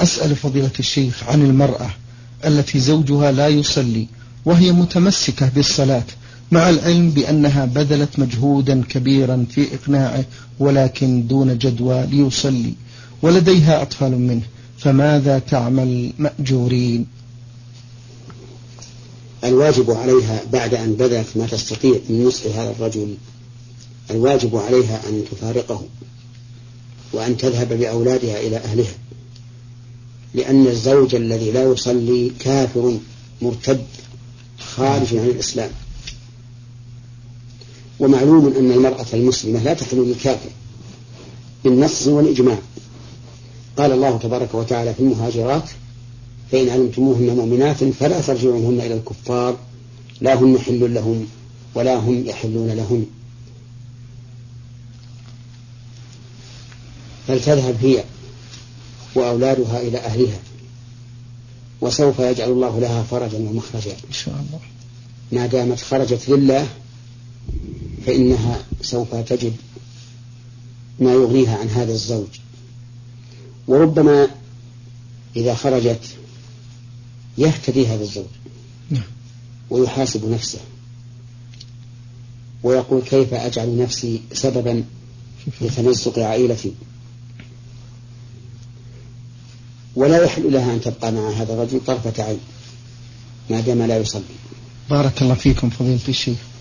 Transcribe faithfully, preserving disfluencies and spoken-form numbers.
أسأل فضيلة الشيخ عن المرأة التي زوجها لا يصلي وهي متمسكة بالصلاة، مع العلم بأنها بذلت مجهودا كبيرا في إقناعه ولكن دون جدوى ليصلي، ولديها أطفال منه، فماذا تعمل مأجورين؟ الواجب عليها بعد أن بذلت ما تستطيع من نصح هذا الرجل، الواجب عليها أن تفارقه وأن تذهب بأولادها إلى أهلها، لأن الزوج الذي لا يصلي كافر مرتد خارج عن الإسلام. ومعلوم أن المرأة المسلمة لا تحل للكافر بالنص والإجماع. قال الله تبارك وتعالى في المهاجرات: فإن علمتموهن مؤمنات فلا ترجعوهن إلى الكفار لا هن حل لهم ولا هم يحلون لهم. فلتذهب هي وأولادها إلى أهلها، وسوف يجعل الله لها فرجا ومخرجا إن شاء الله. ما دامت خرجت لله فإنها سوف تجد ما يغنيها عن هذا الزوج. وربما إذا خرجت يهتدي هذا الزوج ويحاسب نفسه ويقول: كيف أجعل نفسي سببا لتمزق عائلتي؟ ولا يحل لها أن تبقى مع هذا الرجل طرفة عين ما دام لا يصلي. بارك الله فيكم فضيلة الشيخ.